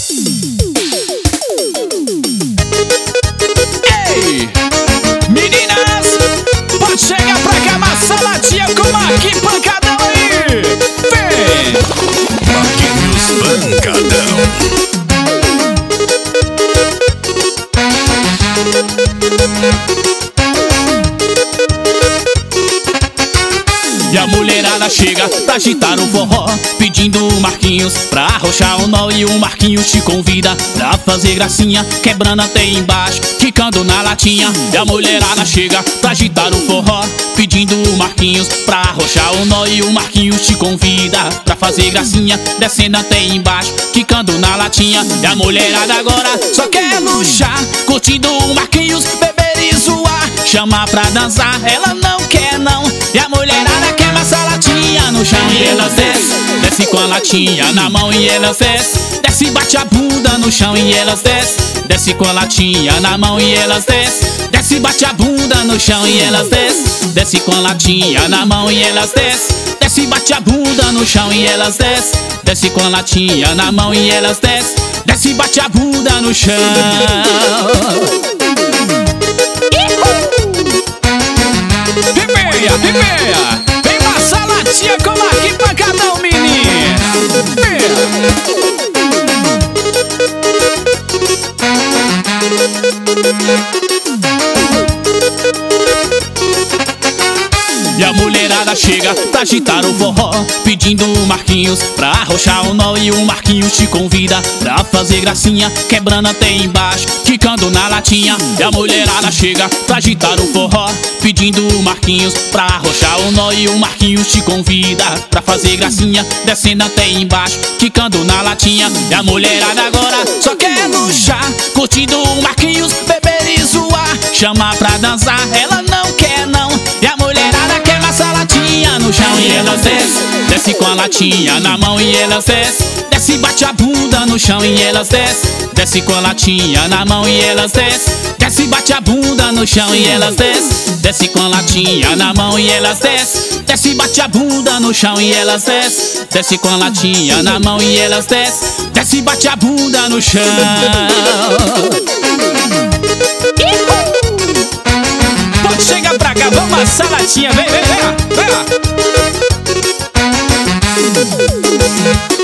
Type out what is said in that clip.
Ei, meninas, pode chegar pra cá, amassa a latinha com Marquinhos Pancadão aí. Vem! Marquinhos Pancadão. E a mulherada chega pra agitar o forró, pedindo o Marquinhos pra arrochar o nó. E o Marquinhos te convida pra fazer gracinha, quebrando até embaixo, quicando na latinha. E a mulherada chega pra agitar o forró, pedindo o Marquinhos pra arrochar o nó. E o Marquinhos te convida pra fazer gracinha, descendo até embaixo, quicando na latinha. E a mulherada agora só quer luxar, curtindo o Marquinhos, beber e zoar. Chama pra dançar, ela não quer não. E a mulherada quer amassar a latinha no chão. E elas desce com a latinha na mão. E elas desce, bate a bunda no chão. E elas desce com a latinha na mão. E elas desce, bate a bunda no chão. E elas desce com a latinha na mão. E elas desce, bate a bunda no chão. E elas desce com a latinha na mão. E elas desce, bate a bunda no chão. Ribeia, vem passar latinha com Marquinhos Pancadão, menina. E a mulherada chega pra agitar o forró, pedindo o Marquinhos pra arrochar o nó. E o Marquinhos te convida pra fazer gracinha, quebrando até embaixo, quicando na latinha. E a mulherada chega pra agitar o forró, pedindo o Marquinhos pra arrochar o nó. E o Marquinhos te convida pra fazer gracinha, descendo até embaixo, quicando na latinha. E a mulherada agora só quer luxar, curtindo o Marquinhos, beber e zoar. Chama pra dançar, ela não quer não. E a mulherada quer amassar a latinha no chão. E elas desce com a latinha na mão. E elas desce, bate a bunda no chão. E elas desce com a latinha na mão. E elas desce, bate a bunda no chão. E elas desce com a latinha na mão. E elas desce, bate a bunda no chão. E elas desce com a latinha na mão. E elas desce, bate a bunda no chão. Pode chegar pra cá, vamos amassar a latinha. Vem lá.